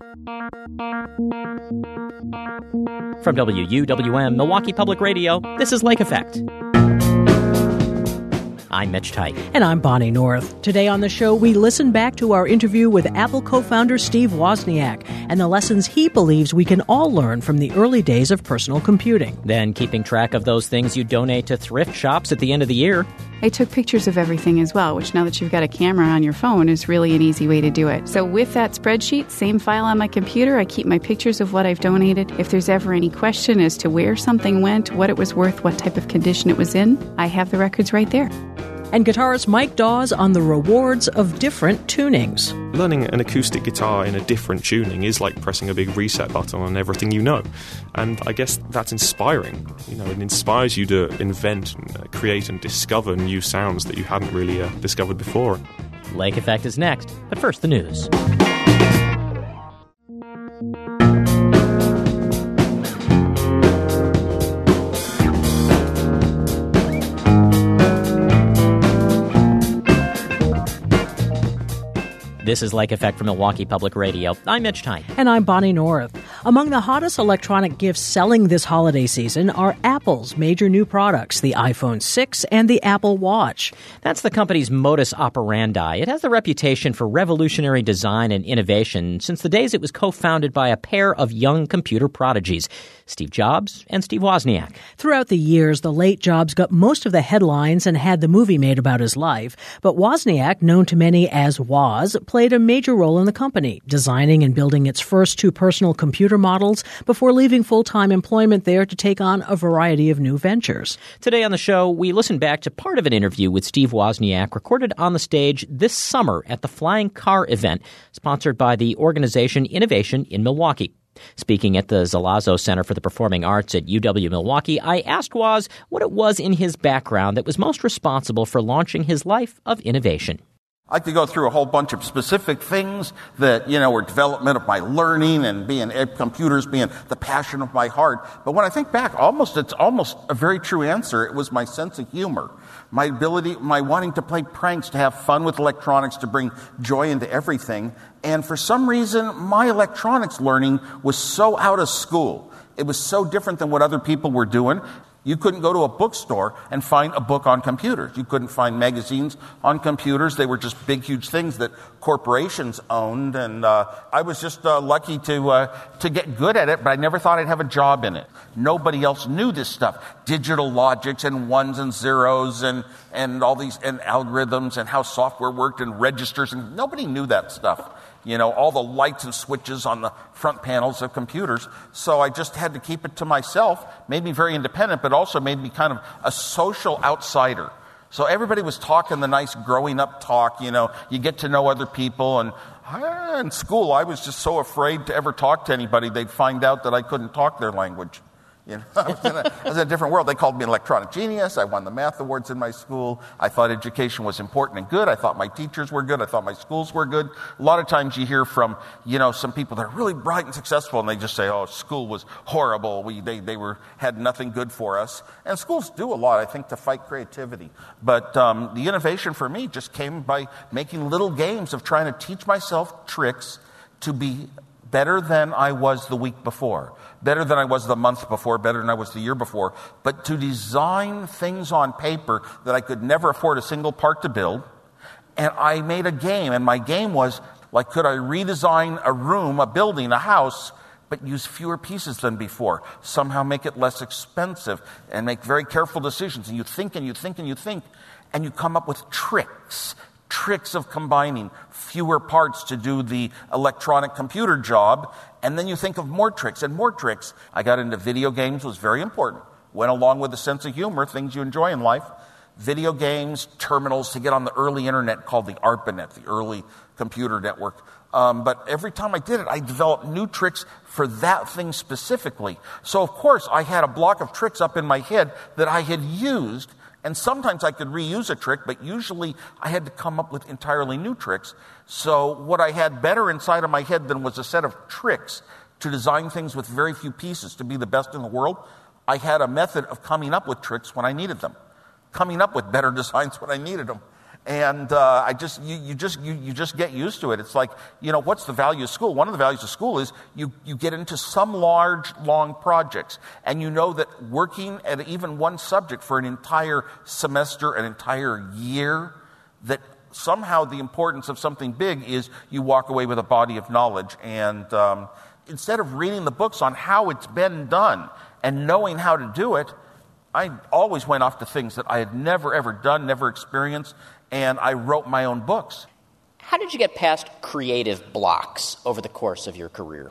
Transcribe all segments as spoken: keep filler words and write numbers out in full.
From W U W M, Milwaukee Public Radio, this is Lake Effect. I'm Mitch Tite. And I'm Bonnie North. Today on the show, we listen back to our interview with Apple co-founder Steve Wozniak and the lessons he believes we can all learn from the early days of personal computing. Then keeping track of those things you donate to thrift shops at the end of the year. I took pictures of everything as well, which now that you've got a camera on your phone is really an easy way to do it. So with that spreadsheet, same file on my computer, I keep my pictures of what I've donated. If there's ever any question as to where something went, what it was worth, what type of condition it was in, I have the records right there. And guitarist Mike Dawes on the rewards of different tunings. Learning an acoustic guitar in a different tuning is like pressing a big reset button on everything you know. And I guess that's inspiring. You know, it inspires you to invent, and create and discover new sounds that you hadn't really uh, discovered before. Lake Effect is next, but first the news. This is Lake Effect from Milwaukee Public Radio. I'm Mitch Tite. And I'm Bonnie North. Among the hottest electronic gifts selling this holiday season are Apple's major new products, the iPhone six and the Apple Watch. That's the company's modus operandi. It has the reputation for revolutionary design and innovation since the days it was co-founded by a pair of young computer prodigies, Steve Jobs and Steve Wozniak. Throughout the years, the late Jobs got most of the headlines and had the movie made about his life. But Wozniak, known to many as Woz, played a major role in the company, designing and building its first two personal computer models before leaving full-time employment there to take on a variety of new ventures. Today on the show, we listen back to part of an interview with Steve Wozniak recorded on the stage this summer at the Flying Car event, sponsored by the organization Innovation in Milwaukee. Speaking at the Zalazzo Center for the Performing Arts at U W-Milwaukee, I asked Woz what it was in his background that was most responsible for launching his life of innovation. I could go through a whole bunch of specific things that, you know, were development of my learning and being computers being the passion of my heart. But when I think back, almost it's almost a very true answer. It was my sense of humor, my ability, my wanting to play pranks, to have fun with electronics, to bring joy into everything. And for some reason, my electronics learning was so out of school. It was so different than what other people were doing. You couldn't go to a bookstore and find a book on computers. You couldn't find magazines on computers. They were just big, huge things that corporations owned. And uh, I was just uh, lucky to uh, to get good at it, but I never thought I'd have a job in it. Nobody else knew this stuff. Digital logics and ones and zeros and, and all these and algorithms and how software worked and registers. And nobody knew that stuff. You know, all the lights and switches on the front panels of computers. So I just had to keep it to myself. Made me very independent, but also made me kind of a social outsider. So everybody was talking the nice growing up talk, you know, you get to know other people. And uh, in school, I was just so afraid to ever talk to anybody. They'd find out that I couldn't talk their language. You know, I was, in a, I was in a different world. They called me an electronic genius. I won the math awards in my school. I thought education was important and good. I thought my teachers were good. I thought my schools were good. A lot of times you hear from, you know, some people that are really bright and successful, and they just say, oh, school was horrible. We, they, they were, had nothing good for us. And schools do a lot, I think, to fight creativity. But um, the innovation for me just came by making little games of trying to teach myself tricks to be better than I was the week before, better than I was the month before, better than I was the year before, but to design things on paper that I could never afford a single part to build. And I made a game, and my game was, like, could I redesign a room, a building, a house, but use fewer pieces than before, somehow make it less expensive, and make very careful decisions. And you think and you think and you think, and you come up with tricks, tricks of combining fewer parts to do the electronic computer job, and then you think of more tricks and more tricks. I got into video games, was very important. Went along with a sense of humor, things you enjoy in life. Video games, terminals to get on the early internet called the ARPANET, the early computer network. Um, but every time I did it, I developed new tricks for that thing specifically. So, of course, I had a block of tricks up in my head that I had used. And sometimes I could reuse a trick, but usually I had to come up with entirely new tricks. So what I had better inside of my head than was a set of tricks to design things with very few pieces to be the best in the world, I had a method of coming up with tricks when I needed them, coming up with better designs when I needed them. And uh, I just you, you just you, you just get used to it. It's like, you know, what's the value of school? One of the values of school is you you get into some large, long projects, and you know that working at even one subject for an entire semester, an entire year, that somehow the importance of something big is you walk away with a body of knowledge. And um, instead of reading the books on how it's been done and knowing how to do it, I always went off to things that I had never, ever done, never experienced, and I wrote my own books. How did you get past creative blocks over the course of your career?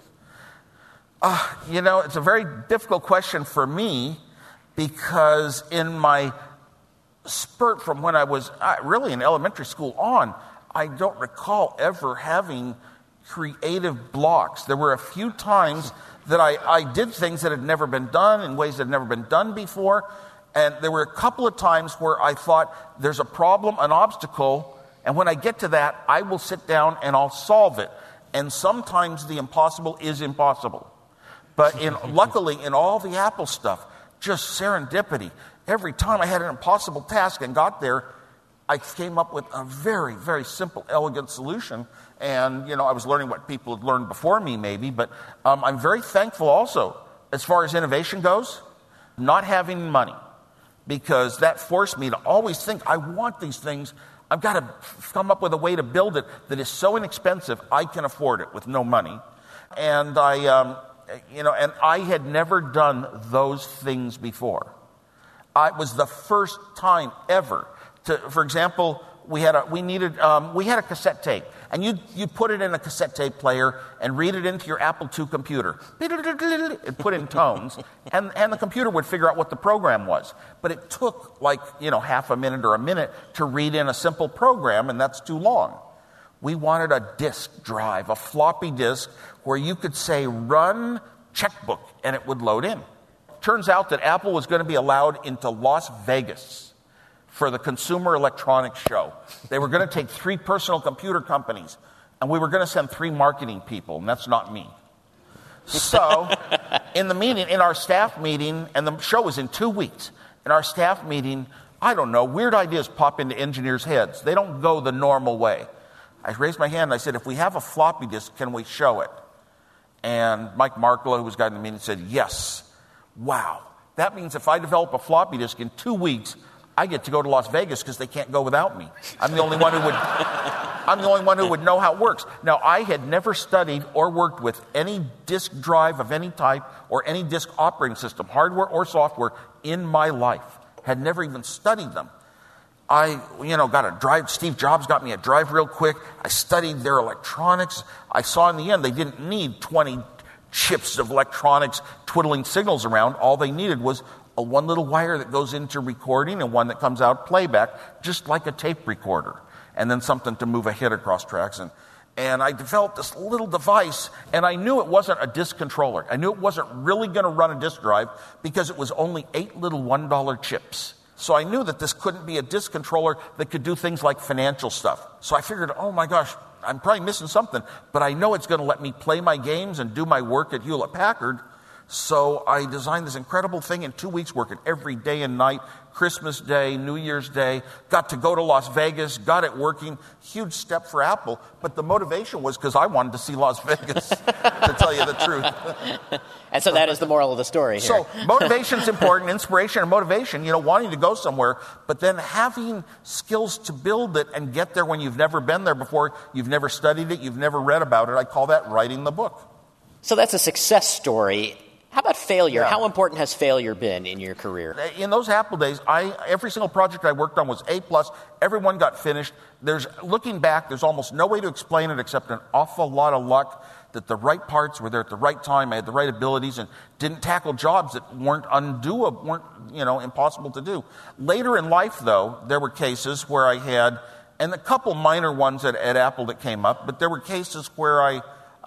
Uh, you know, it's a very difficult question for me because in my spurt from when I was uh, really in elementary school on, I don't recall ever having creative blocks. There were a few times that I, I did things that had never been done in ways that had never been done before. And there were a couple of times where I thought, there's a problem, an obstacle, and when I get to that, I will sit down and I'll solve it. And sometimes the impossible is impossible. But in, luckily, in all the Apple stuff, just serendipity. Every time I had an impossible task and got there, I came up with a very, very simple, elegant solution. And, you know, I was learning what people had learned before me, maybe. But um, I'm very thankful also, as far as innovation goes, not having money. Because that forced me to always think, I want these things. I've got to come up with a way to build it that is so inexpensive, I can afford it with no money. And I, um, you know, and I had never done those things before. I, it was the first time ever to, for example, we had a, we needed, um, we had a cassette tape, and you you put it in a cassette tape player and read it into your Apple two computer. It put in tones, and, and the computer would figure out what the program was. But it took like, you know, half a minute or a minute to read in a simple program, and that's too long. We wanted a disk drive, a floppy disk, where you could say, run checkbook, and it would load in. Turns out that Apple was going to be allowed into Las Vegas for the Consumer Electronics Show. They were going to take three personal computer companies, and we were going to send three marketing people, and that's not me. So, in the meeting, in our staff meeting, and the show was in two weeks, in our staff meeting, I don't know, weird ideas pop into engineers' heads. They don't go the normal way. I raised my hand and I said, if we have a floppy disk, can we show it? And Mike Marklow, who was guiding the meeting, said, yes. Wow. That means if I develop a floppy disk in two weeks, I get to go to Las Vegas because they can't go without me. I'm the only one who would I'm the only one who would know how it works. Now, I had never studied or worked with any disk drive of any type or any disk operating system, hardware or software, in my life. Had never even studied them. I, you know, got a drive. Steve Jobs got me a drive real quick. I studied their electronics. I saw in the end they didn't need twenty chips of electronics twiddling signals around. All they needed was a one little wire that goes into recording and one that comes out playback, just like a tape recorder, and then something to move a hit across tracks. And, and I developed this little device, and I knew it wasn't a disk controller. I knew it wasn't really going to run a disk drive because it was only eight little one dollar chips. So I knew that this couldn't be a disk controller that could do things like financial stuff. So I figured, oh my gosh, I'm probably missing something, but I know it's going to let me play my games and do my work at Hewlett-Packard. So I designed this incredible thing in two weeks, working every day and night, Christmas Day, New Year's Day, got to go to Las Vegas, got it working. Huge step for Apple, but the motivation was because I wanted to see Las Vegas, to tell you the truth. And so that is the moral of the story here. So motivation's important, inspiration and motivation, you know, wanting to go somewhere, but then having skills to build it and get there when you've never been there before, you've never studied it, you've never read about it. I call that writing the book. So that's a success story. How about failure? Yeah. How important has failure been in your career? In those Apple days, I every single project I worked on was A plus. Everyone got finished. There's looking back, there's almost no way to explain it except an awful lot of luck that the right parts were there at the right time. I had the right abilities and didn't tackle jobs that weren't undoable, weren't you know impossible to do. Later in life, though, there were cases where I had, and a couple minor ones at, at Apple that came up, but there were cases where I.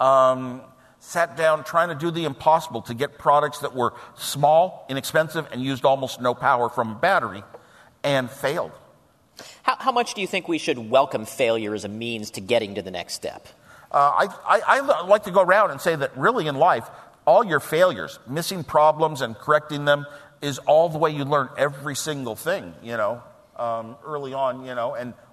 Um, sat down trying to do the impossible to get products that were small, inexpensive, and used almost no power from a battery, and failed. How, how much do you think we should welcome failure as a means to getting to the next step? Uh, I, I, I like to go around and say that really in life, all your failures, missing problems and correcting them, is all the way you learn every single thing, you know, um, early on, you know, and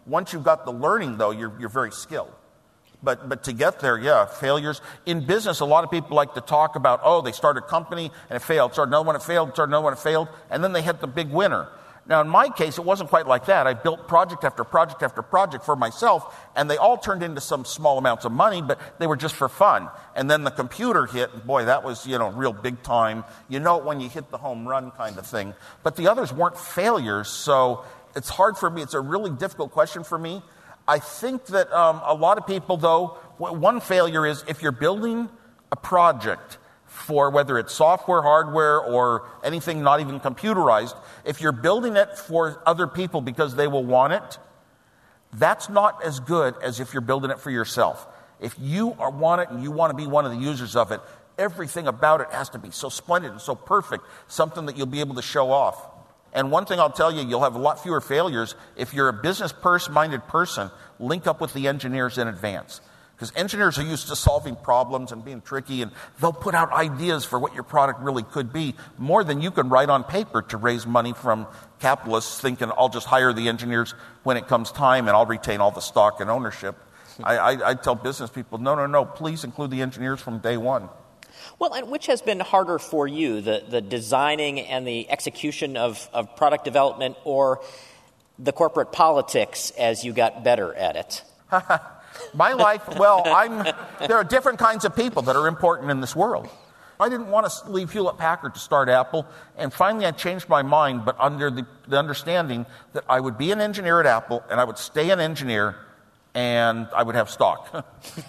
Once you've got the learning, though, you're, you're very skilled. But but to get there, yeah, failures. In business, a lot of people like to talk about, oh, they started a company and it failed, started another one, it failed, started another one, it failed, and then they hit the big winner. Now, in my case, it wasn't quite like that. I built project after project after project for myself, and they all turned into some small amounts of money, but they were just for fun. And then the computer hit, and boy, that was, you know, real big time. You know it when you hit the home run kind of thing. But the others weren't failures, so it's hard for me. It's a really difficult question for me. I think that um, a lot of people, though, one failure is if you're building a project for whether it's software, hardware, or anything not even computerized, if you're building it for other people because they will want it, that's not as good as if you're building it for yourself. If you are, want it and you want to be one of the users of it, everything about it has to be so splendid and so perfect, something that you'll be able to show off. And one thing I'll tell you, you'll have a lot fewer failures if you're a business person-minded person. Link up with the engineers in advance. Because engineers are used to solving problems and being tricky, and they'll put out ideas for what your product really could be, more than you can write on paper to raise money from capitalists thinking, I'll just hire the engineers when it comes time and I'll retain all the stock and ownership. I, I, I tell business people, no, no, no, please include the engineers from day one. Well, and which has been harder for you, the, the designing and the execution of, of product development, or the corporate politics as you got better at it? My life, well, I'm. there are different kinds of people that are important in this world. I didn't want to leave Hewlett-Packard to start Apple, and finally I changed my mind, but under the, the understanding that I would be an engineer at Apple, and I would stay an engineer, and I would have stock.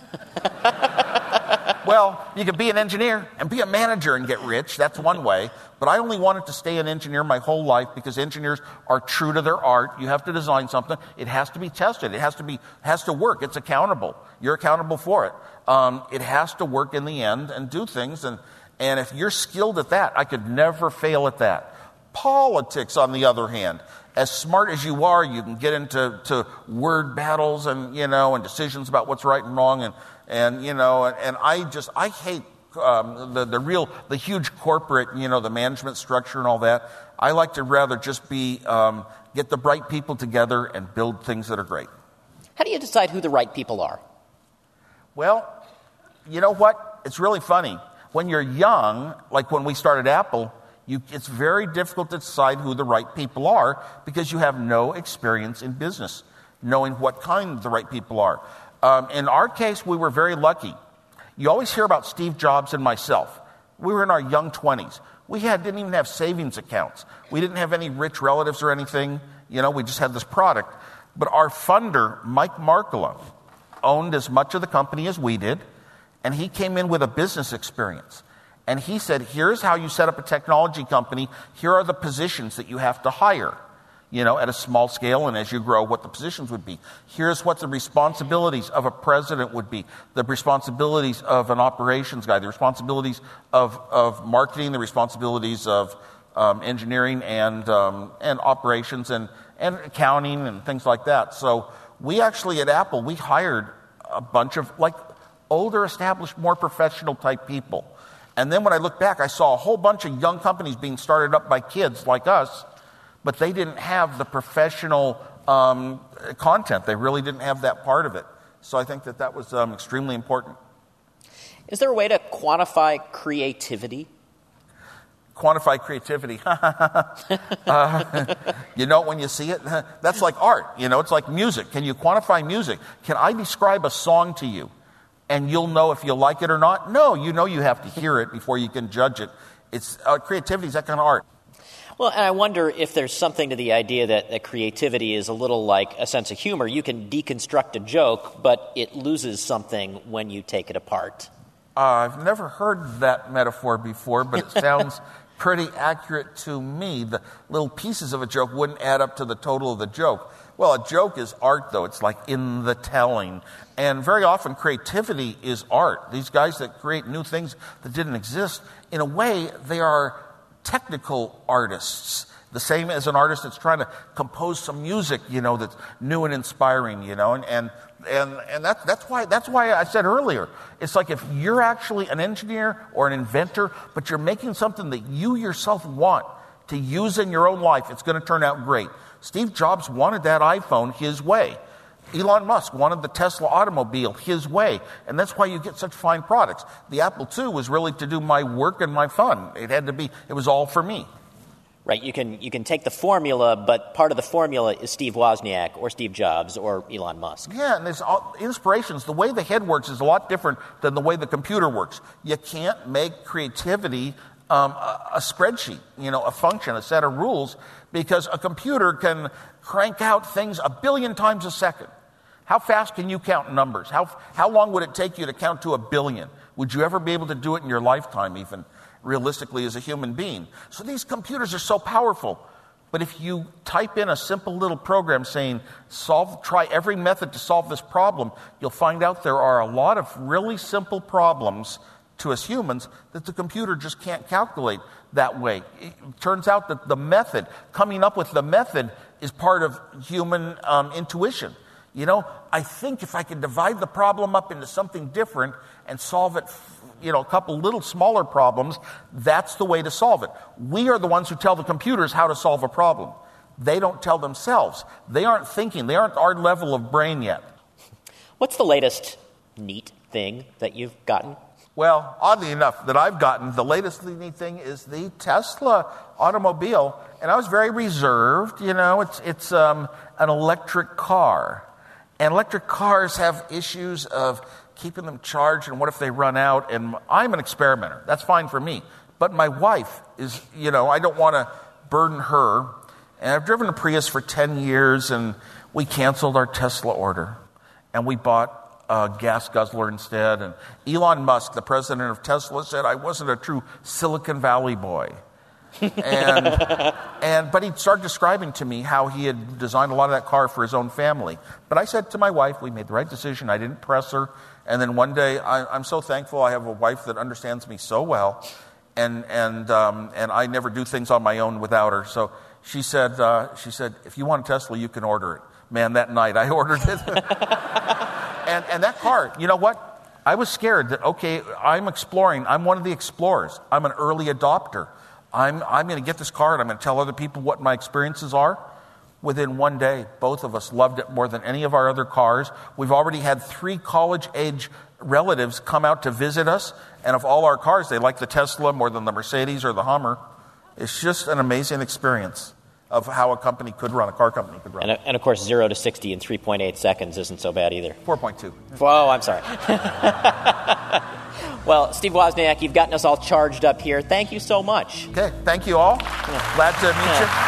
Well, you could be an engineer and be a manager and get rich. That's one way. But I only wanted to stay an engineer my whole life because engineers are true to their art. You have to design something. It has to be tested. It has to be has to work. It's accountable. You're accountable for it. Um, it has to work in the end and do things. And, and if you're skilled at that, I could never fail at that. Politics, on the other hand, as smart as you are, you can get into to word battles and, you know, and decisions about what's right and wrong. And, and you know, and, and I just, I hate um, the, the real, the huge corporate, you know, the management structure and all that. I like to rather just be, um, get the bright people together and build things that are great. How do you decide who the right people are? Well, you know what? It's really funny. When you're young, like when we started Apple, You, it's very difficult to decide who the right people are because you have no experience in business, knowing what kind the right people are. Um, in our case, we were very lucky. You always hear about Steve Jobs and myself. We were in our young twenties. We had, didn't even have savings accounts. We didn't have any rich relatives or anything. You know, we just had this product. But our funder, Mike Markkula, owned as much of the company as we did, and he came in with a business experience. And he said, here's how you set up a technology company. Here are the positions that you have to hire, you know, at a small scale, and as you grow, what the positions would be. Here's what the responsibilities of a president would be, the responsibilities of an operations guy, the responsibilities of, of marketing, the responsibilities of um, engineering and um, and operations and, and accounting and things like that. So we actually, at Apple, we hired a bunch of, like, older, established, more professional type people. And then when I look back, I saw a whole bunch of young companies being started up by kids like us, but they didn't have the professional um, content. They really didn't have that part of it. So I think that that was um, extremely important. Is there a way to quantify creativity? Quantify creativity. uh, you know, when you see it, that's like art. You know, it's like music. Can you quantify music? Can I describe a song to you? And you'll know if you like it or not? No, you know you have to hear it before you can judge it. It's uh, creativity is that kind of art. Well, and I wonder if there's something to the idea that, that creativity is a little like a sense of humor. You can deconstruct a joke, but it loses something when you take it apart. Uh, I've never heard that metaphor before, but it sounds pretty accurate to me. The little pieces of a joke wouldn't add up to the total of the joke. Well, a joke is art, though. It's like in the telling. And very often, creativity is art. These guys that create new things that didn't exist, in a way, they are technical artists. The same as an artist that's trying to compose some music, you know, that's new and inspiring, you know. And and and, and that's, that's, why, that's why I said earlier, it's like if you're actually an engineer or an inventor, but you're making something that you yourself want to use in your own life, it's going to turn out great. Steve Jobs wanted that iPhone his way. Elon Musk wanted the Tesla automobile his way, and that's why you get such fine products. The Apple two was really to do my work and my fun. It had to be, it was all for me. Right, you can you can take the formula, but part of the formula is Steve Wozniak or Steve Jobs or Elon Musk. Yeah, and there's all, inspirations. The way the head works is a lot different than the way the computer works. You can't make creativity um, a, a spreadsheet, you know, a function, a set of rules, because a computer can crank out things a billion times a second. How fast can you count numbers? How how long would it take you to count to a billion? Would you ever be able to do it in your lifetime, even? Realistically, as a human being. So these computers are so powerful. But if you type in a simple little program saying, solve, try every method to solve this problem, you'll find out there are a lot of really simple problems to us humans that the computer just can't calculate that way. It turns out that the method, coming up with the method, is part of human um, intuition. You know, I think if I could divide the problem up into something different and solve it, you know, a couple little smaller problems, that's the way to solve it. We are the ones who tell the computers how to solve a problem. They don't tell themselves. They aren't thinking. They aren't our level of brain yet. What's the latest neat thing that you've gotten? Well, oddly enough, that I've gotten, the latest neat thing is the Tesla automobile. And I was very reserved. You know, it's, it's um, an electric car. And electric cars have issues of keeping them charged, and what if they run out? And I'm an experimenter. That's fine for me. But my wife is, you know, I don't want to burden her. And I've driven a Prius for ten years, and we canceled our Tesla order. And we bought a gas guzzler instead. And Elon Musk, the president of Tesla, said I wasn't a true Silicon Valley boy. and and but he started describing to me how he had designed a lot of that car for his own family. But I said to my wife, we made the right decision. I didn't press her. And then one day, I, I'm so thankful I have a wife that understands me so well, and and um, and I never do things on my own without her. So she said, uh, she said, if you want a Tesla, you can order it. Man, that night I ordered it, and and that car, you know what? I was scared that okay, I'm exploring. I'm one of the explorers. I'm an early adopter. I'm, I'm going to get this car and I'm going to tell other people what my experiences are. Within one day, both of us loved it more than any of our other cars. We've already had three college-age relatives come out to visit us. And of all our cars, they like the Tesla more than the Mercedes or the Hummer. It's just an amazing experience of how a company could run, a car company could run. And, and of course, zero to sixty in three point eight seconds isn't so bad either. four point two. Oh, I'm sorry. Well, Steve Wozniak, you've gotten us all charged up here. Thank you so much. Okay, thank you all. Yeah. Glad to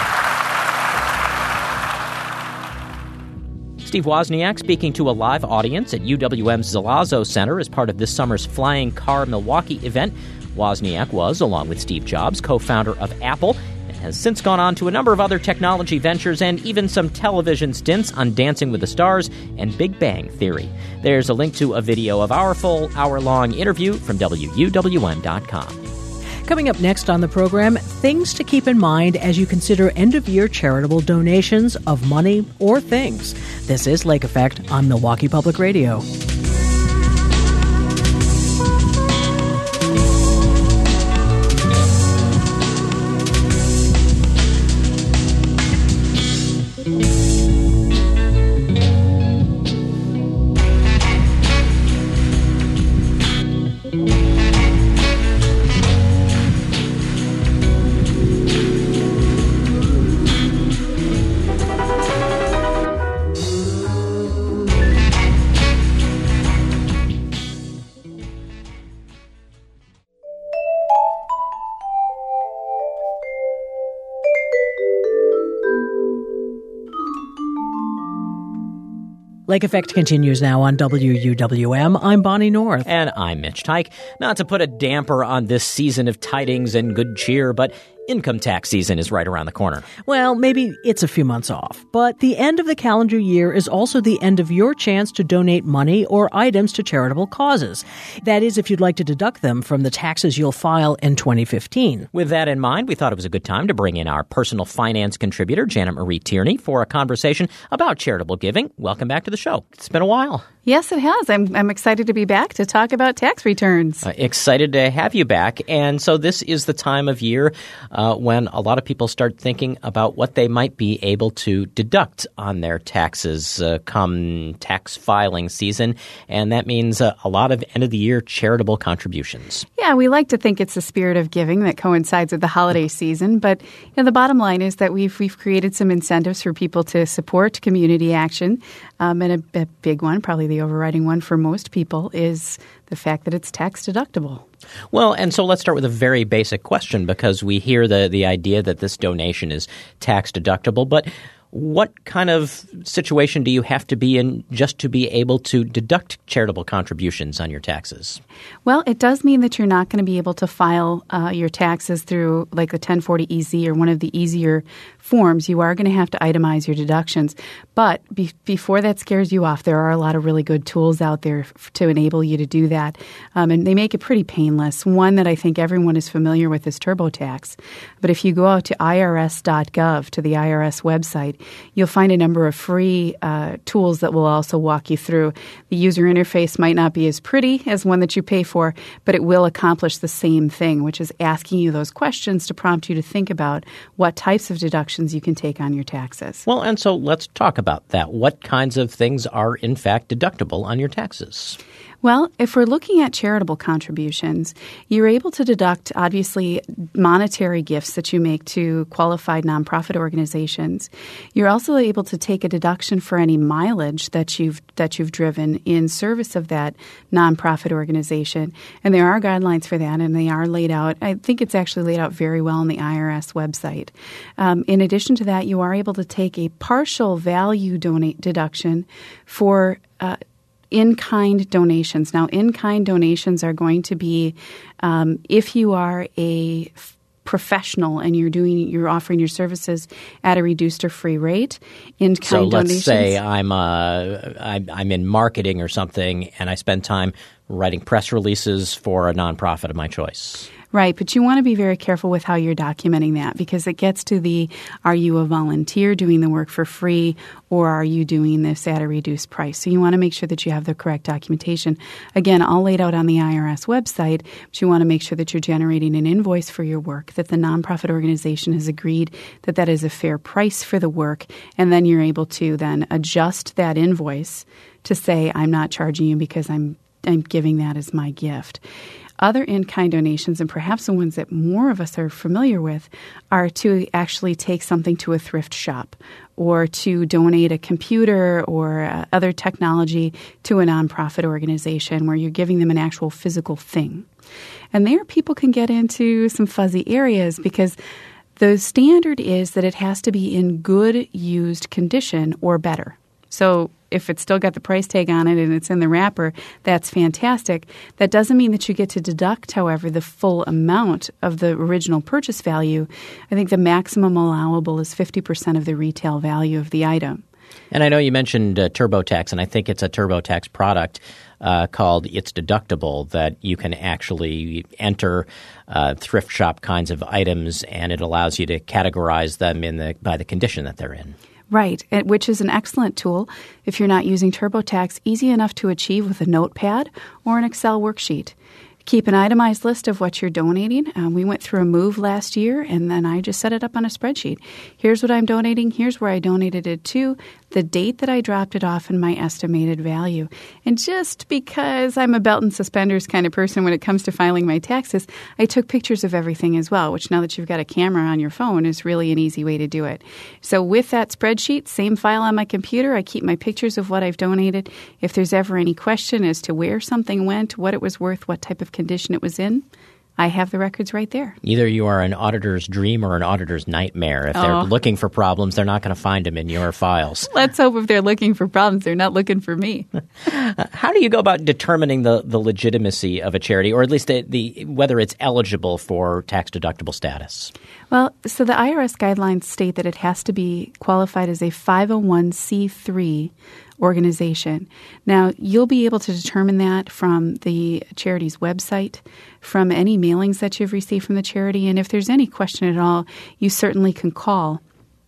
meet yeah. you. Steve Wozniak speaking to a live audience at U W M's Zalazzo Center as part of this summer's Flying Car Milwaukee event. Wozniak was, along with Steve Jobs, co-founder of Apple, and has since gone on to a number of other technology ventures and even some television stints on Dancing with the Stars and Big Bang Theory. There's a link to a video of our full hour-long interview from W U W M dot com. Coming up next on the program, things to keep in mind as you consider end-of-year charitable donations of money or things. This is Lake Effect on Milwaukee Public Radio. Lake Effect continues now on W U W M. I'm Bonnie North. And I'm Mitch Tyke. Not to put a damper on this season of tidings and good cheer, but income tax season is right around the corner. Well, maybe it's a few months off, but the end of the calendar year is also the end of your chance to donate money or items to charitable causes. That is, if you'd like to deduct them from the taxes you'll file in twenty fifteen. With that in mind, we thought it was a good time to bring in our personal finance contributor, Janet Marie Tierney, for a conversation about charitable giving. Welcome back to the show. It's been a while. Yes, it has. I'm I'm excited to be back to talk about tax returns. Uh, excited to have you back. And so this is the time of year uh, when a lot of people start thinking about what they might be able to deduct on their taxes uh, come tax filing season. And that means uh, a lot of end-of-the-year charitable contributions. Yeah, we like to think it's the spirit of giving that coincides with the holiday season. But you know, the bottom line is that we've, we've created some incentives for people to support community action. Um, and a, a big one, probably the overriding one for most people, is the fact that it's tax deductible. Well, and so let's start with a very basic question, because we hear the, the idea that this donation is tax deductible. But what kind of situation do you have to be in just to be able to deduct charitable contributions on your taxes? Well, it does mean that you're not going to be able to file uh, your taxes through like a ten forty E Z or one of the easier forms. You are going to have to itemize your deductions. But be- before that scares you off, there are a lot of really good tools out there f- to enable you to do that. Um, and they make it pretty painless. One that I think everyone is familiar with is TurboTax. But if you go out to I R S dot gov, to the I R S website, you'll find a number of free uh, tools that will also walk you through. The user interface might not be as pretty as one that you pay for, but it will accomplish the same thing, which is asking you those questions to prompt you to think about what types of deductions you can take on your taxes. Well, and so let's talk about that. What kinds of things are, in fact, deductible on your taxes? Well, if we're looking at charitable contributions, you're able to deduct, obviously, monetary gifts that you make to qualified nonprofit organizations. You're also able to take a deduction for any mileage that you've that you've driven in service of that nonprofit organization. And there are guidelines for that, and they are laid out. I think it's actually laid out very well on the I R S website. Um, in addition to that, you are able to take a partial value donate deduction for uh, in-kind donations. Now, in-kind donations are going to be um, if you are a f- professional and you're doing you're offering your services at a reduced or free rate. In-kind so let's donations. say I'm uh, I'm I'm in marketing or something, and I spend time writing press releases for a nonprofit of my choice. Right, but you want to be very careful with how you're documenting that, because it gets to the, are you a volunteer doing the work for free, or are you doing this at a reduced price? So you want to make sure that you have the correct documentation. Again, all laid out on the I R S website, but you want to make sure that you're generating an invoice for your work, that the nonprofit organization has agreed that that is a fair price for the work, and then you're able to then adjust that invoice to say, I'm not charging you because I'm I'm giving that as my gift. Other in-kind donations, and perhaps the ones that more of us are familiar with, are to actually take something to a thrift shop or to donate a computer or uh, other technology to a nonprofit organization where you're giving them an actual physical thing. And there people can get into some fuzzy areas, because the standard is that it has to be in good used condition or better. So if it's still got the price tag on it and it's in the wrapper, that's fantastic. That doesn't mean that you get to deduct, however, the full amount of the original purchase value. I think the maximum allowable is fifty percent of the retail value of the item. And I know you mentioned uh, TurboTax, and I think it's a TurboTax product uh, called It's Deductible that you can actually enter uh, thrift shop kinds of items, and it allows you to categorize them in the by the condition that they're in. Right, which is an excellent tool if you're not using TurboTax, easy enough to achieve with a notepad or an Excel worksheet. Keep an itemized list of what you're donating. Um, we went through a move last year, and then I just set it up on a spreadsheet. Here's what I'm donating. Here's where I donated it to, the date that I dropped it off, and my estimated value. And just because I'm a belt and suspenders kind of person when it comes to filing my taxes, I took pictures of everything as well, which now that you've got a camera on your phone is really an easy way to do it. So with that spreadsheet, same file on my computer, I keep my pictures of what I've donated. If there's ever any question as to where something went, what it was worth, what type of condition it was in, I have the records right there. Either you are an auditor's dream or an auditor's nightmare. If they're oh. looking for problems, they're not going to find them in your files. Let's hope if they're looking for problems, they're not looking for me. How do you go about determining the, the legitimacy of a charity, or at least the, the whether it's eligible for tax-deductible status? Well, so the I R S guidelines state that it has to be qualified as a five oh one c three organization. Now, you'll be able to determine that from the charity's website, from any mailings that you've received from the charity, and if there's any question at all, you certainly can call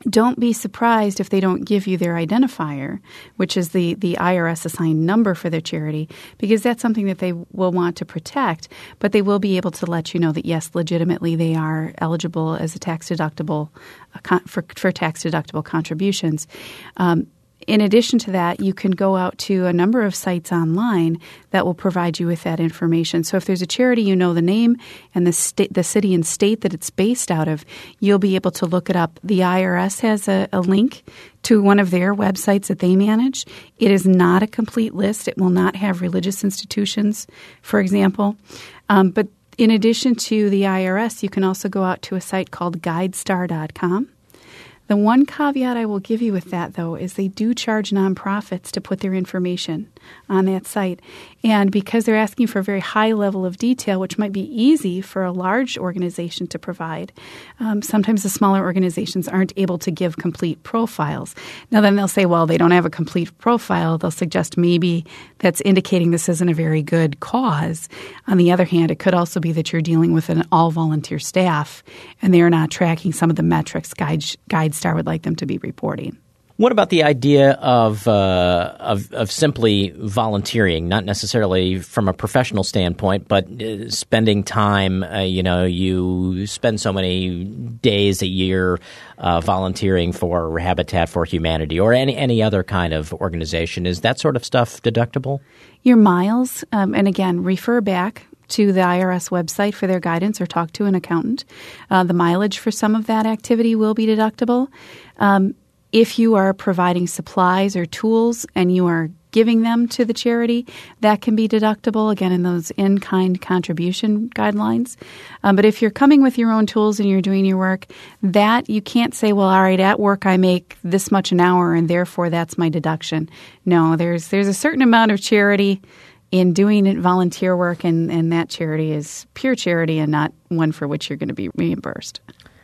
don't be surprised if they don't give you their identifier, which is the, the I R S assigned number for their charity, because that's something that they will want to protect. But they will be able to let you know that, yes, legitimately they are eligible as a tax-deductible uh, con- for, for tax-deductible contributions. Um, In addition to that, you can go out to a number of sites online that will provide you with that information. So if there's a charity, you know the name and the state, the city and state that it's based out of, you'll be able to look it up. The I R S has a, a link to one of their websites that they manage. It is not a complete list. It will not have religious institutions, for example. Um, but in addition to the I R S, you can also go out to a site called guidestar dot com. The one caveat I will give you with that, though, is they do charge nonprofits to put their information on that site. And because they're asking for a very high level of detail, which might be easy for a large organization to provide, um, sometimes the smaller organizations aren't able to give complete profiles. Now, then they'll say, well, they don't have a complete profile. They'll suggest maybe that's indicating this isn't a very good cause. On the other hand, it could also be that you're dealing with an all-volunteer staff, and they are not tracking some of the metrics Guide, GuideStar would like them to be reporting. What about the idea of, uh, of of simply volunteering, not necessarily from a professional standpoint, but uh, spending time? Uh, you know, you spend so many days a year uh, volunteering for Habitat for Humanity or any any other kind of organization. Is that sort of stuff deductible? Your miles, um, and again, refer back to the I R S website for their guidance or talk to an accountant. Uh, the mileage for some of that activity will be deductible. Um, if you are providing supplies or tools and you are giving them to the charity, that can be deductible, again, in those in-kind contribution guidelines. Um, but if you're coming with your own tools and you're doing your work, that you can't say, well, all right, at work I make this much an hour and therefore that's my deduction. No, there's there's a certain amount of charity in doing it volunteer work, and, and that charity is pure charity and not one for which you're going to be reimbursed.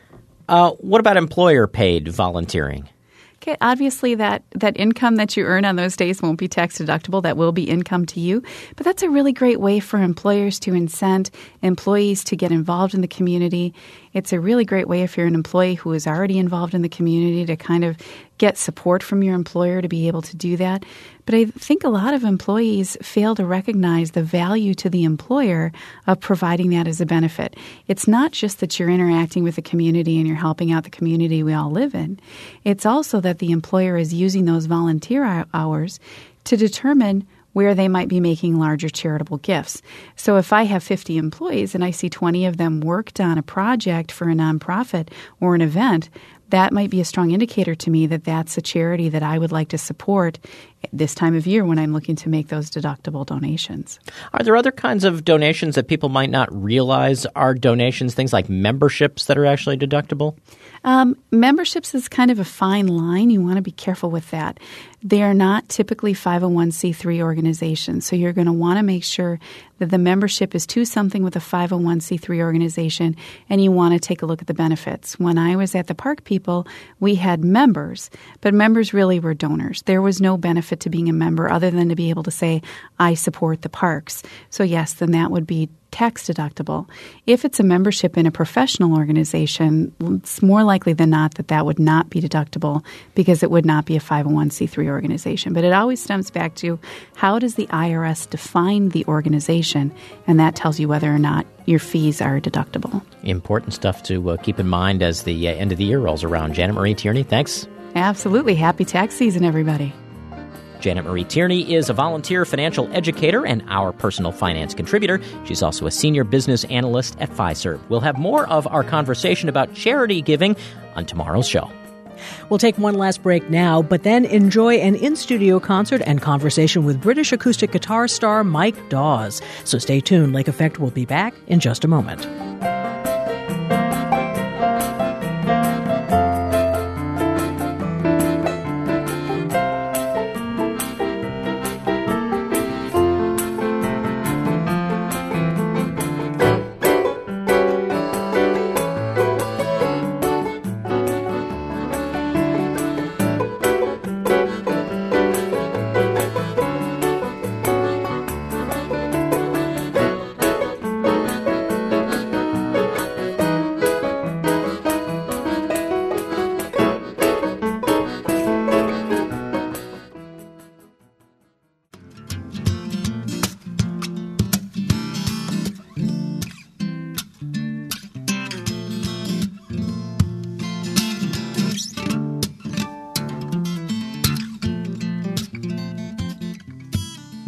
Uh, what about employer-paid volunteering? Okay, obviously that, that income that you earn on those days won't be tax deductible. That will be income to you. But that's a really great way for employers to incent employees to get involved in the community. It's a really great way if you're an employee who is already involved in the community to kind of get support from your employer to be able to do that. But I think a lot of employees fail to recognize the value to the employer of providing that as a benefit. It's not just that you're interacting with the community and you're helping out the community we all live in. It's also that the employer is using those volunteer hours to determine where they might be making larger charitable gifts. So if I have fifty employees and I see twenty of them worked on a project for a nonprofit or an event, that might be a strong indicator to me that that's a charity that I would like to support this time of year when I'm looking to make those deductible donations. Are there other kinds of donations that people might not realize are donations, things like memberships that are actually deductible? Um, memberships is kind of a fine line. You want to be careful with that. They are not typically five oh one c three organizations, so you're going to want to make sure that the membership is to something with a five oh one c three organization, and you want to take a look at the benefits. When I was at the Park People, we had members, but members really were donors. There was no benefit to being a member other than to be able to say, I support the parks. So yes, then that would be tax deductible. If it's a membership in a professional organization, it's more likely than not that that would not be deductible because it would not be a five oh one c three organization. But it always stems back to how does the I R S define the organization, and that tells you whether or not your fees are deductible. Important stuff to uh, keep in mind as the uh, end of the year rolls around. Janet Marie Tierney, thanks. Absolutely. Happy tax season, everybody. Janet Marie Tierney is a volunteer financial educator and our personal finance contributor. She's also a senior business analyst at Fiserv. We'll have more of our conversation about charity giving on tomorrow's show. We'll take one last break now, but then enjoy an in-studio concert and conversation with British acoustic guitar star Mike Dawes. So stay tuned. Lake Effect will be back in just a moment.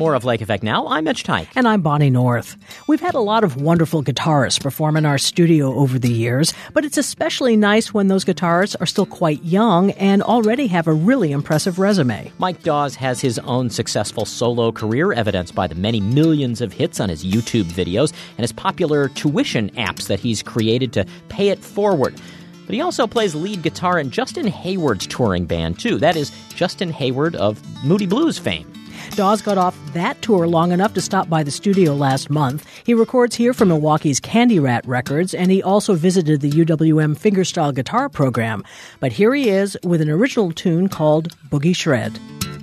more of Lake Effect Now. I'm Mitch Teich. And I'm Bonnie North. We've had a lot of wonderful guitarists perform in our studio over the years, but it's especially nice when those guitarists are still quite young and already have a really impressive resume. Mike Dawes has his own successful solo career, evidenced by the many millions of hits on his YouTube videos and his popular tuition apps that he's created to pay it forward. But he also plays lead guitar in Justin Hayward's touring band, too. That is Justin Hayward of Moody Blues fame. Dawes got off that tour long enough to stop by the studio last month. He records here from Milwaukee's Candy Rat Records, and he also visited the U W M fingerstyle guitar program. But here he is with an original tune called Boogie Shred.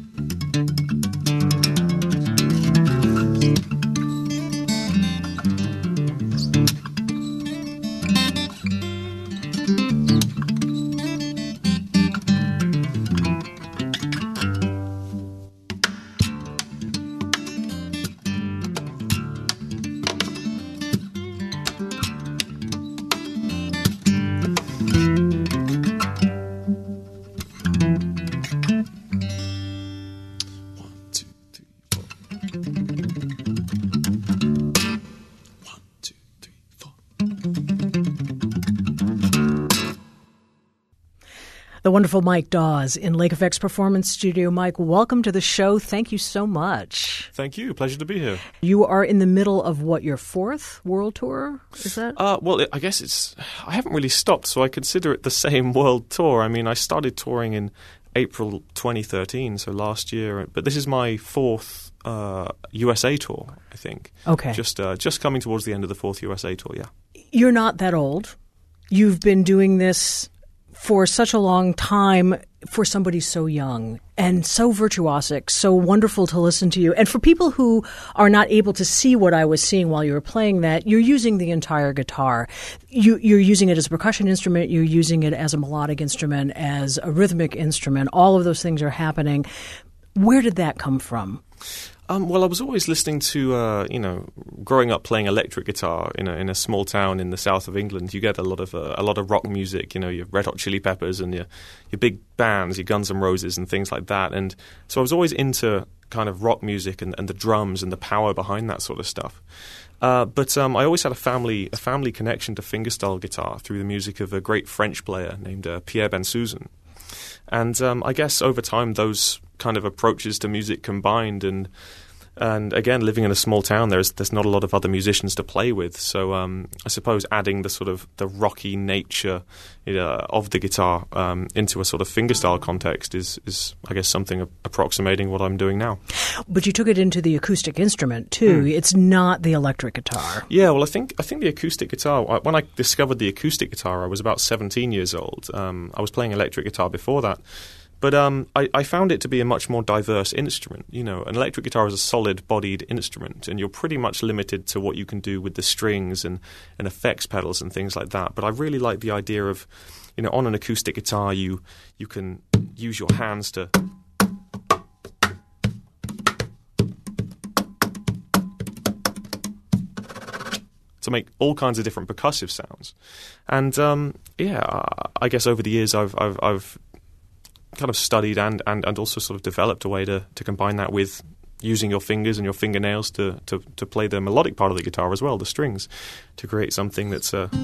The wonderful Mike Dawes in Lake Effect's Performance Studio. Mike, welcome to the show. Thank you so much. Thank you. Pleasure to be here. You are in the middle of what, your fourth world tour? Is that? Uh, well, I guess it's... I haven't really stopped, so I consider it the same world tour. I mean, I started touring in April twenty thirteen, so last year. But this is my fourth uh, U S A tour, I think. Okay. Just, uh, just coming towards the end of the fourth U S A tour, yeah. You're not that old. You've been doing this for such a long time for somebody so young and so virtuosic, so wonderful to listen to you. And for people who are not able to see what I was seeing while you were playing that, you're using the entire guitar. You, you're using it as a percussion instrument. You're using it as a melodic instrument, as a rhythmic instrument. All of those things are happening. Where did that come from? Um, well, I was always listening to, uh, you know, growing up playing electric guitar in a, in a small town in the south of England. You get a lot of uh, a lot of rock music, you know, your Red Hot Chili Peppers and your your big bands, your Guns N' Roses and things like that. And so I was always into kind of rock music and, and the drums and the power behind that sort of stuff. Uh, but um, I always had a family a family connection to fingerstyle guitar through the music of a great French player named uh, Pierre Bensusan. And um, I guess over time those kind of approaches to music combined, and and again, living in a small town, there's there's not a lot of other musicians to play with. So um, I suppose adding the sort of the rocky nature you know, of the guitar um, into a sort of fingerstyle context is, is I guess, something approximating what I'm doing now. But you took it into the acoustic instrument too. Mm. It's not the electric guitar. Yeah, well, I think I think the acoustic guitar. When I discovered the acoustic guitar, I was about seventeen years old. Um, I was playing electric guitar before that. But um, I, I found it to be a much more diverse instrument. You know, an electric guitar is a solid-bodied instrument, and you're pretty much limited to what you can do with the strings and, and effects pedals and things like that. But I really like the idea of, you know, on an acoustic guitar, you you can use your hands to to make all kinds of different percussive sounds. And um, yeah, I guess over the years I've I've, I've kind of studied and, and, and also sort of developed a way to, to combine that with using your fingers and your fingernails to, to, to play the melodic part of the guitar as well, the strings, to create something that's uh,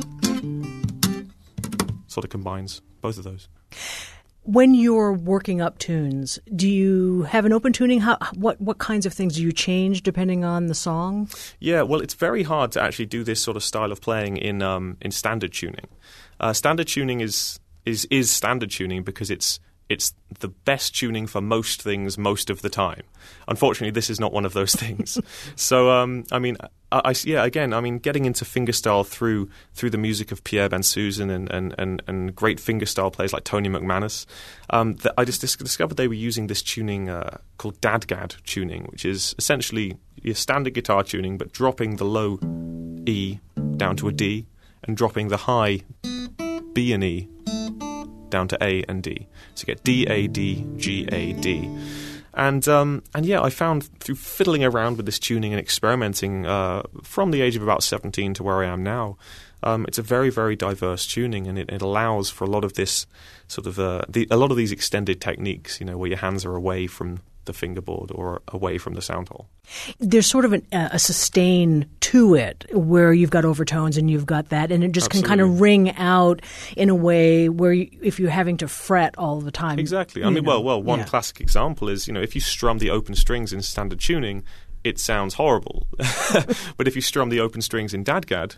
sort of combines both of those. When you're working up tunes, do you have an open tuning? How, what what kinds of things do you change depending on the song? Yeah, well, it's very hard to actually do this sort of style of playing in um, in standard tuning. Uh, standard tuning is is is standard tuning because it's It's the best tuning for most things most of the time. Unfortunately, this is not one of those things. So, um, I mean, I, I, yeah, again, I mean, getting into fingerstyle through through the music of Pierre Bensusan and, and, and, and great fingerstyle players like Tony McManus, um, the, I just dis- discovered they were using this tuning uh, called Dadgad tuning, which is essentially your standard guitar tuning, but dropping the low E down to a D and dropping the high B and E down to A and D. So you get D, A, D, G, A, D. And, um, and yeah, I found through fiddling around with this tuning and experimenting uh, from the age of about seventeen to where I am now, um, it's a very, very diverse tuning, and it, it allows for a lot of this sort of, uh, the, a lot of these extended techniques, you know, where your hands are away from the fingerboard or away from the sound hole. There's sort of an, uh, a sustain to it where you've got overtones and you've got that, and it just Absolutely. can kind of ring out in a way where you, if you're having to fret all the time. Exactly. I mean, know, well, well, one yeah. classic example is, you know, if you strum the open strings in standard tuning, it sounds horrible. But if you strum the open strings in DADGAD,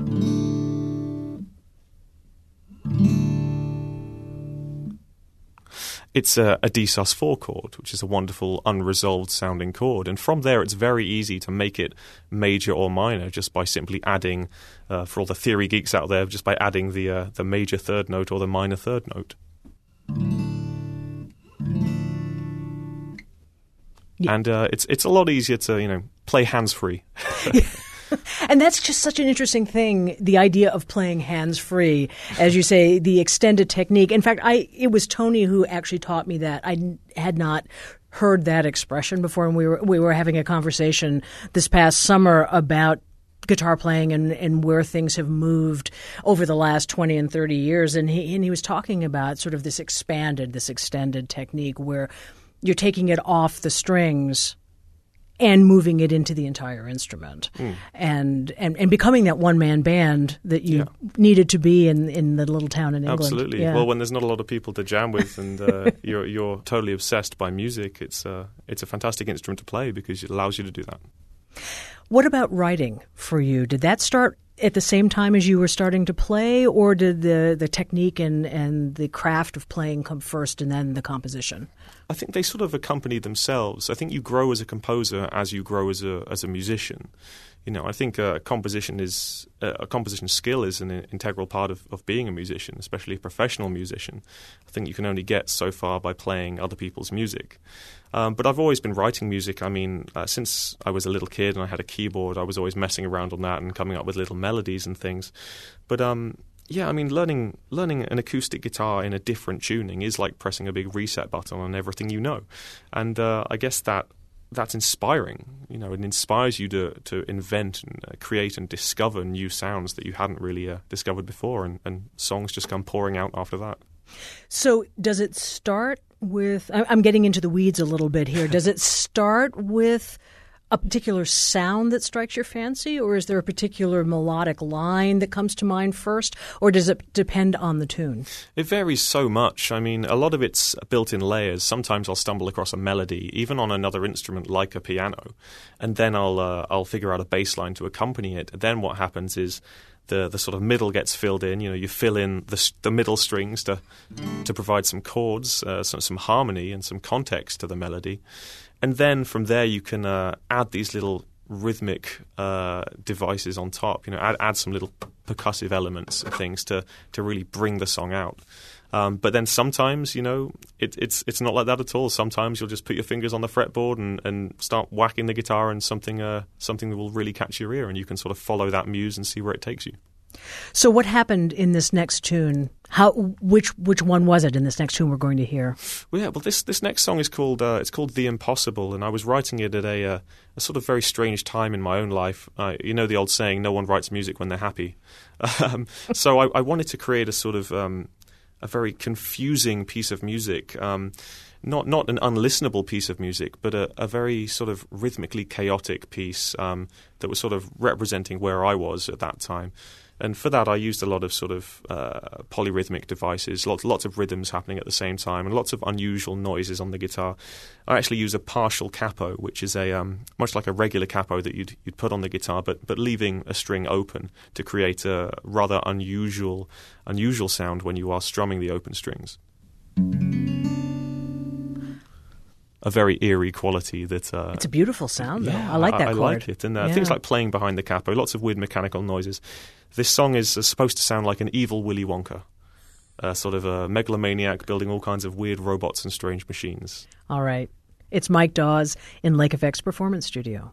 it's a, a D sus four chord, which is a wonderful unresolved sounding chord. And from there, it's very easy to make it major or minor just by simply adding, uh, for all the theory geeks out there, just by adding the uh, the major third note or the minor third note. Yeah. And uh, it's it's a lot easier to, you know, play hands-free. And that's just such an interesting thing, the idea of playing hands-free, as you say, the extended technique. In fact, I it was Tony who actually taught me that. I had not heard that expression before, and we were we were having a conversation this past summer about guitar playing and, and where things have moved over the last twenty and thirty years. And he, and he was talking about sort of this expanded, this extended technique where you're taking it off the strings and moving it into the entire instrument, mm. and, and and becoming that one-man band that you yeah. needed to be in, in the little town in England. Absolutely. Yeah. Well, when there's not a lot of people to jam with and uh, you're you're totally obsessed by music, it's uh, it's a fantastic instrument to play because it allows you to do that. What about writing for you? Did that start at the same time as you were starting to play, or did the, the technique and, and the craft of playing come first and then the composition? I think they sort of accompany themselves. I think you grow as a composer as you grow as a as a musician. You know, I think a composition is uh, a composition skill is an integral part of, of being a musician, especially a professional musician. I think you can only get so far by playing other people's music. Um, but I've always been writing music. I mean, uh, since I was a little kid and I had a keyboard, I was always messing around on that and coming up with little melodies and things. But um, yeah, I mean, learning learning an acoustic guitar in a different tuning is like pressing a big reset button on everything you know. And uh, I guess that that's inspiring. You know, it inspires you to, to invent and uh, create and discover new sounds that you hadn't really uh, discovered before, and, and songs just come pouring out after that. So does it start with, I'm getting into the weeds a little bit here, does it start with a particular sound that strikes your fancy, or is there a particular melodic line that comes to mind first, or does it depend on the tune? It varies so much. I mean, a lot of it's built in layers. Sometimes I'll stumble across a melody, even on another instrument like a piano, and then I'll uh, I'll figure out a bass line to accompany it. Then what happens is the the sort of middle gets filled in. You know, you fill in the the middle strings to to provide some chords, uh, some some harmony and some context to the melody. And then from there you can uh, add these little rhythmic uh, devices on top. You know, add add some little percussive elements and things to to really bring the song out. Um, but then sometimes, you know, it, it's it's not like that at all. Sometimes you'll just put your fingers on the fretboard and, and start whacking the guitar, and something uh, something that will really catch your ear, and you can sort of follow that muse and see where it takes you. So what happened in this next tune? How which which one was it in this next tune we're going to hear? Well, yeah, well, this this next song is called uh, it's called The Impossible, and I was writing it at a, uh, a sort of very strange time in my own life. Uh, you know the old saying, no one writes music when they're happy. Um, so I, I wanted to create a sort of um, a very confusing piece of music. Um, Not not an unlistenable piece of music, but a, a very sort of rhythmically chaotic piece um, that was sort of representing where I was at that time. And for that, I used a lot of sort of uh, polyrhythmic devices, lots lots of rhythms happening at the same time, and lots of unusual noises on the guitar. I actually use a partial capo, which is a um, much like a regular capo that you'd you'd put on the guitar, but but leaving a string open to create a rather unusual unusual sound when you are strumming the open strings. A very eerie quality that... Uh, it's a beautiful sound, though. Yeah, I like that I, I chord. like it. And uh, yeah. things like playing behind the capo, lots of weird mechanical noises. This song is uh, supposed to sound like an evil Willy Wonka, uh, sort of a megalomaniac building all kinds of weird robots and strange machines. All right. It's Mike Dawes in Lake Effects Performance Studio.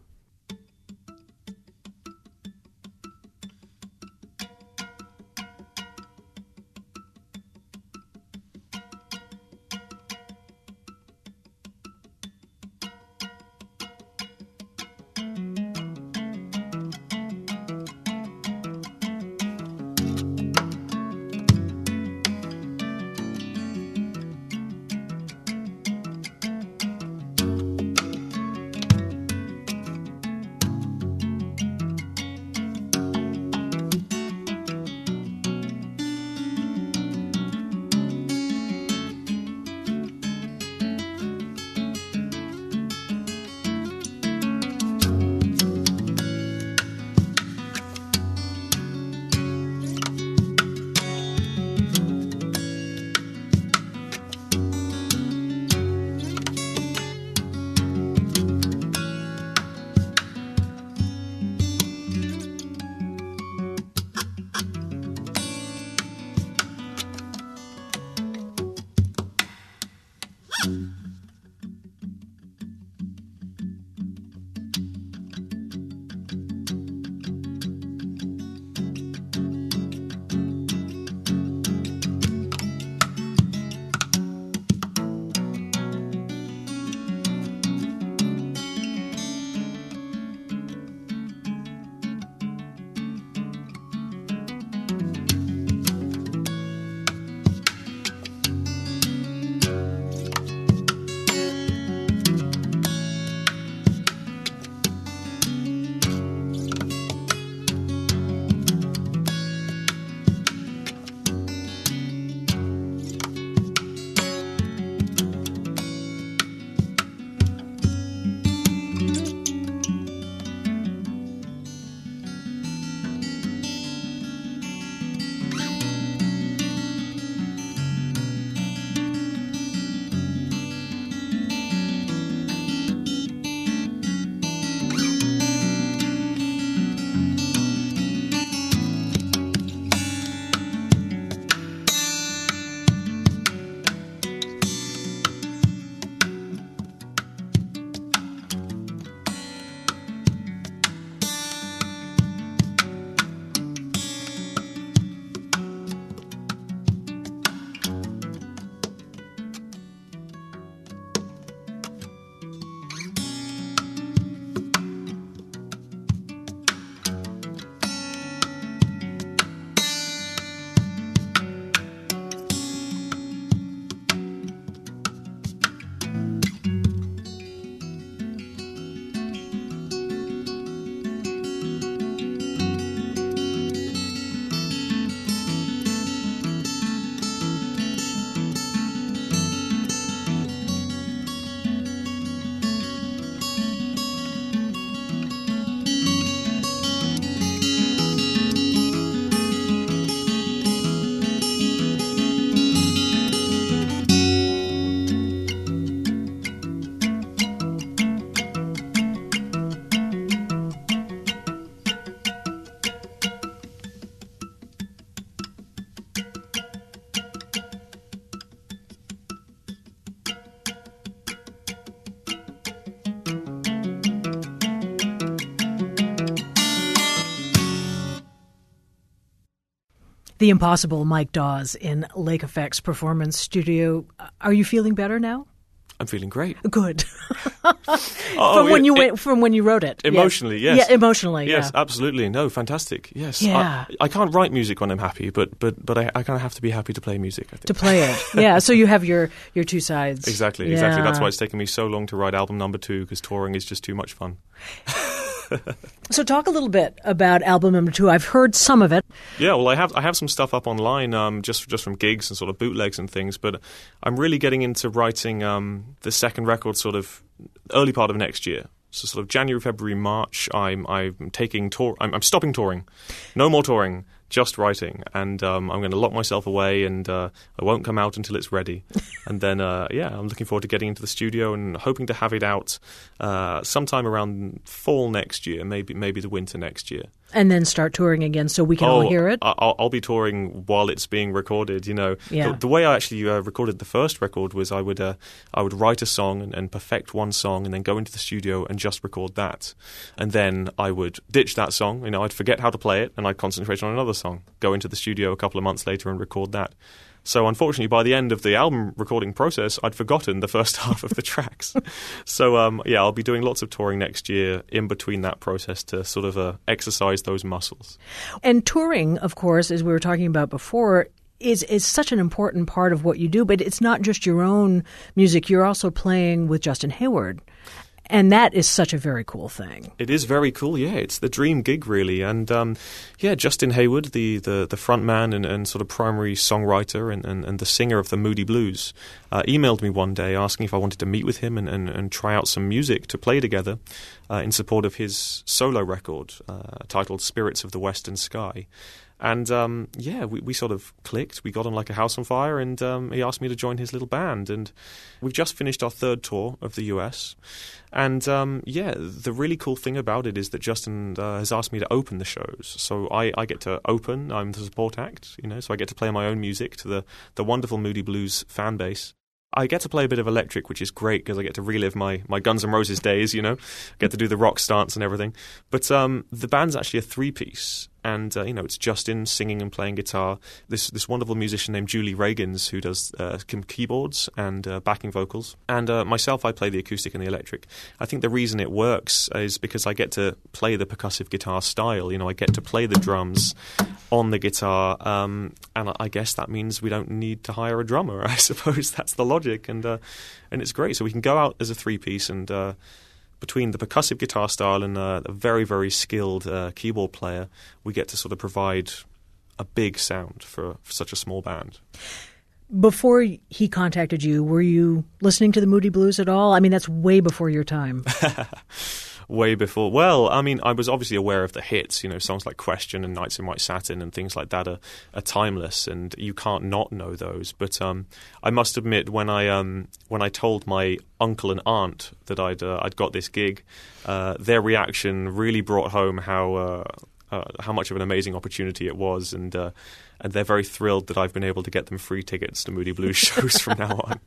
The impossible Mike Dawes in Lake Effect's Performance Studio. Are you feeling better now? I'm feeling great. Good. oh, from when it, you it, went, from when you wrote it. Emotionally, yes. yes. Yeah, emotionally. Yes, yeah. absolutely. No, fantastic. Yes. Yeah. I, I can't write music when I'm happy, but but but I, I kind of have to be happy to play music, I think. To play it. Yeah. So you have your, your two sides. Exactly. Yeah. Exactly. That's why it's taken me so long to write album number two, because touring is just too much fun. So talk a little bit about album number two. I've heard some of it. Yeah, well, I have I have some stuff up online, um, just just from gigs and sort of bootlegs and things. But I'm really getting into writing um, the second record sort of early part of next year. So sort of January, February, March. I'm I'm taking tour. I'm, I'm stopping touring. No more touring. Just writing, and um, I'm going to lock myself away, and uh, I won't come out until it's ready. And then, uh, yeah, I'm looking forward to getting into the studio and hoping to have it out uh, sometime around fall next year, maybe maybe the winter next year. And then start touring again so we can oh, all hear it? I'll, I'll be touring while it's being recorded, you know. Yeah. The, the way I actually uh, recorded the first record was I would uh, I would write a song and, and perfect one song and then go into the studio and just record that. And then I would ditch that song, you know, I'd forget how to play it and I'd concentrate on another song, go into the studio a couple of months later and record that. So unfortunately, by the end of the album recording process, I'd forgotten the first half of the tracks. So um, yeah, I'll be doing lots of touring next year in between that process to sort of uh, exercise those muscles. And touring, of course, as we were talking about before, is is such an important part of what you do. But it's not just your own music. You're also playing with Justin Hayward. And that is such a very cool thing. It is very cool, yeah. It's the dream gig, really. And, um, yeah, Justin Hayward, the, the, the front man and, and sort of primary songwriter and, and, and the singer of the Moody Blues, uh, emailed me one day asking if I wanted to meet with him and, and, and try out some music to play together uh, in support of his solo record uh, titled Spirits of the Western Sky. And, um, yeah, we, we sort of clicked. We got on like a house on fire, and um, he asked me to join his little band. And we've just finished our third tour of the U S. And, um, yeah, the really cool thing about it is that Justin uh, has asked me to open the shows. So I, I get to open. I'm the support act, you know, so I get to play my own music to the, the wonderful Moody Blues fan base. I get to play a bit of electric, which is great because I get to relive my, my Guns N' Roses days, you know, get to do the rock stance and everything. But um, the band's actually a three-piece, and, uh, you know, it's Justin singing and playing guitar. This this wonderful musician named Julie Reagans who does uh, keyboards and uh, backing vocals. And uh, myself, I play the acoustic and the electric. I think the reason it works is because I get to play the percussive guitar style. You know, I get to play the drums on the guitar, um, and I guess that means we don't need to hire a drummer. I suppose that's the logic, and uh, and it's great. So we can go out as a three-piece, and uh, between the percussive guitar style and uh, a very, very skilled uh, keyboard player, we get to sort of provide a big sound for, for such a small band. Before he contacted you, were you listening to the Moody Blues at all? I mean, that's way before your time. Way before. Well, I mean, I was obviously aware of the hits. You know, songs like Question and Nights in White Satin and things like that are, are timeless, and you can't not know those. But um, I must admit, when I um, when I told my uncle and aunt that I'd uh, I'd got this gig, uh, their reaction really brought home how uh, uh, how much of an amazing opportunity it was, and uh, and they're very thrilled that I've been able to get them free tickets to Moody Blues shows from now on.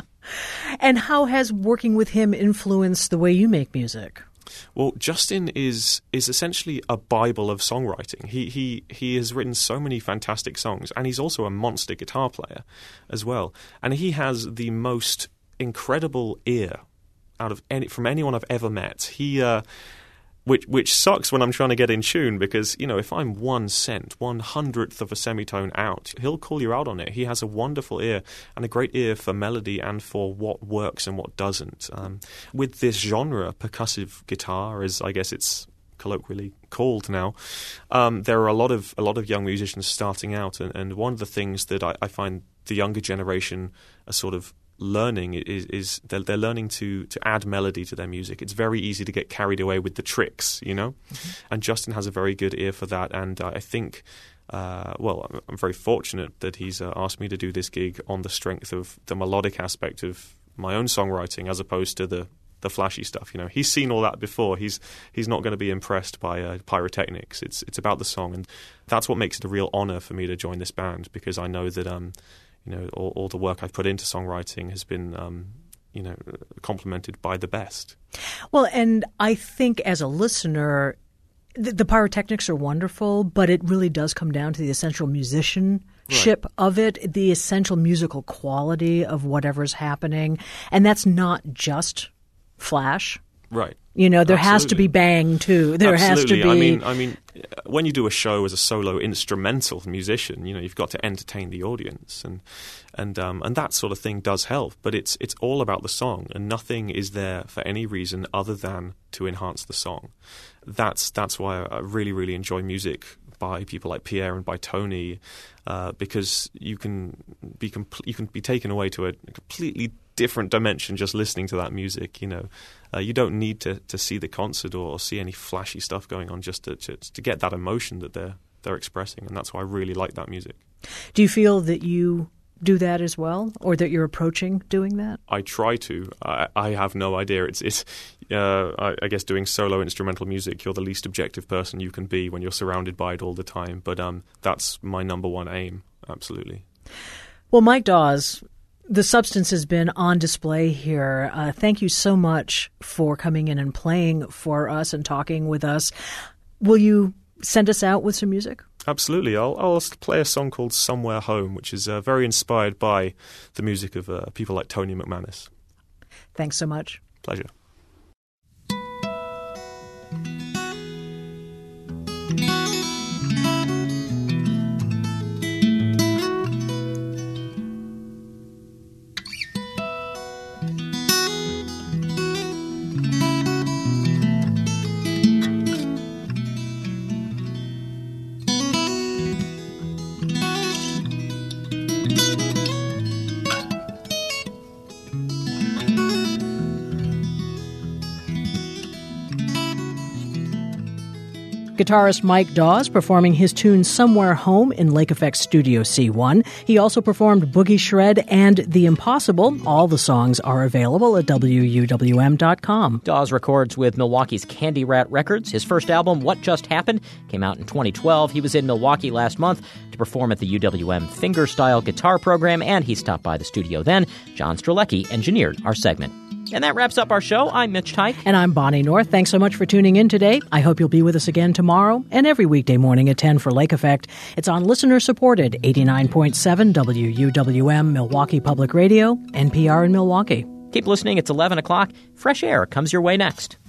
And how has working with him influenced the way you make music? Well, Justin is is essentially a Bible of songwriting. He he he has written so many fantastic songs, and he's also a monster guitar player as well. And he has the most incredible ear out of any from anyone I've ever met. He uh, which which sucks when I'm trying to get in tune, because, you know, if I'm one cent, one hundredth of a semitone out, he'll call you out on it. He has a wonderful ear and a great ear for melody and for what works and what doesn't. Um, with this genre, percussive guitar, as I guess it's colloquially called now, um, there are a lot of a lot of young musicians starting out, and, and one of the things that I, I find the younger generation are sort of learning is, is they're, they're learning to to add melody to their music. It's very easy to get carried away with the tricks, you know, mm-hmm. and Justin has a very good ear for that. And uh, I think, uh, well, I'm, I'm very fortunate that he's uh, asked me to do this gig on the strength of the melodic aspect of my own songwriting, as opposed to the the flashy stuff. You know, he's seen all that before. He's he's not going to be impressed by uh, pyrotechnics. It's it's about the song, and that's what makes it a real honor for me to join this band, because I know that um. You know, all, all the work I've put into songwriting has been, um, you know, complemented by the best. Well, and I think as a listener, The, the pyrotechnics are wonderful, but it really does come down to the essential musicianship right. of it, the essential musical quality of whatever's happening. And that's not just flash. Right. You know, there Absolutely. has to be bang, too. There Absolutely. has to be... I mean, I mean, when you do a show as a solo instrumental musician, you know, you've got to entertain the audience, and and um, and that sort of thing does help. But it's it's all about the song, and nothing is there for any reason other than to enhance the song. That's that's why I really, really enjoy music by people like Pierre and by Tony, uh, because you can be compl- you can be taken away to a completely different dimension just listening to that music. You know, uh, you don't need to, to see the concert or see any flashy stuff going on just to, to to get that emotion that they're they're expressing, and that's why I really like that music. Do you feel that you do that as well, or that you're approaching doing that? I try to. I, I have no idea. It's it's. Uh, I, I guess doing solo instrumental music, you're the least objective person you can be when you're surrounded by it all the time. But um, that's my number one aim. Absolutely. Well, Mike Dawes, the substance has been on display here. Uh, thank you so much for coming in and playing for us and talking with us. Will you send us out with some music? Absolutely. I'll, I'll play a song called Somewhere Home, which is uh, very inspired by the music of uh, people like Tony McManus. Thanks so much. Pleasure. Guitarist Mike Dawes performing his tune Somewhere Home in Lake Effect Studio C one. He also performed Boogie Shred and The Impossible. All the songs are available at W U W M dot com. Dawes records with Milwaukee's Candy Rat Records. His first album, What Just Happened, came out in twenty twelve. He was in Milwaukee last month to perform at the U W M Fingerstyle Guitar Program, and he stopped by the studio then. John Strelecki engineered our segment. And that wraps up our show. I'm Mitch Teich. And I'm Bonnie North. Thanks so much for tuning in today. I hope you'll be with us again tomorrow and every weekday morning at ten for Lake Effect. It's on listener-supported eighty-nine point seven W U W M Milwaukee Public Radio, N P R in Milwaukee. Keep listening. It's eleven o'clock. Fresh Air comes your way next.